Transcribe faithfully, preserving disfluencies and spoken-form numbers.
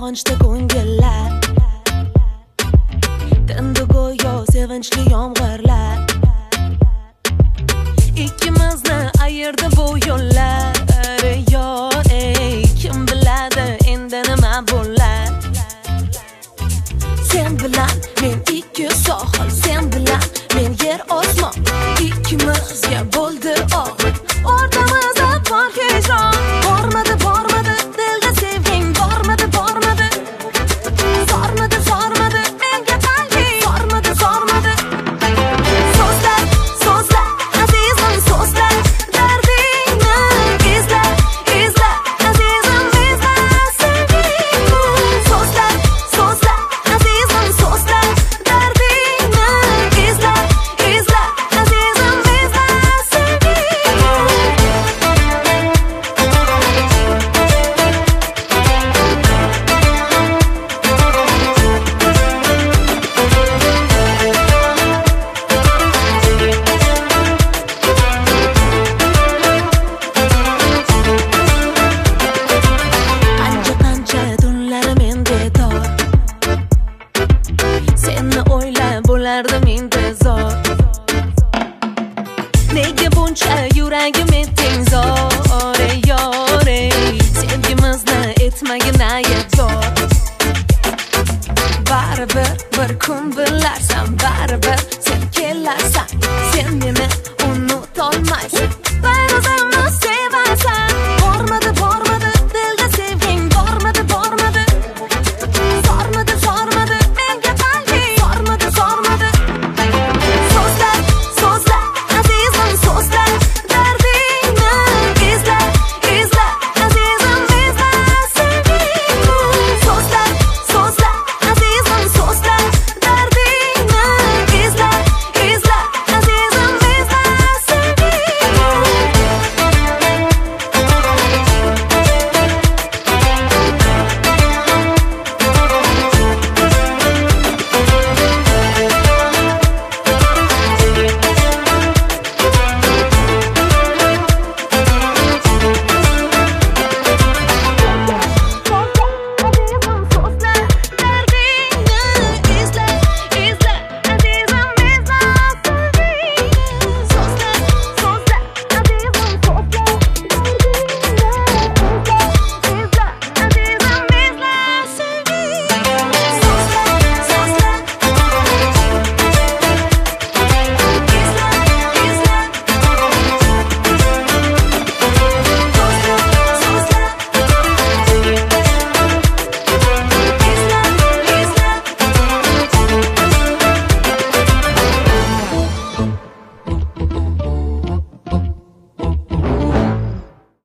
quvonchda ko'ngillar, tindi go'yo sevinchli yomg'irlar. Ikkimizni ayirdi bu yo'llar, yor ey, kim biladi endi nima bo'lar. Sen bilan men ikki sohil, sen bilan men yer osmon, ikkimizga bo'ldi oxir. O'rtamizda bor hijron, bormadi bormadi dilda sevging, bormadi bormadi, zormadi zormadi menga qalbing, zormadi zormadi. So'zlar so'zlar azizim, so'zlar dardingni izla izla azizim, izla sevgingni. So'zlar so'zlar azizim, so'zlar dardingni izla izla azizim, izla sevgingni. Qancha qancha tunlar menda tor, seni o'ylab bo'lardim intizor. Nega buncha yuragim etding zor, ey yor ey, sevgimizni etmagin aybdor. Baribir bir kun bilarsan, baribir sen kelarsan, sen meni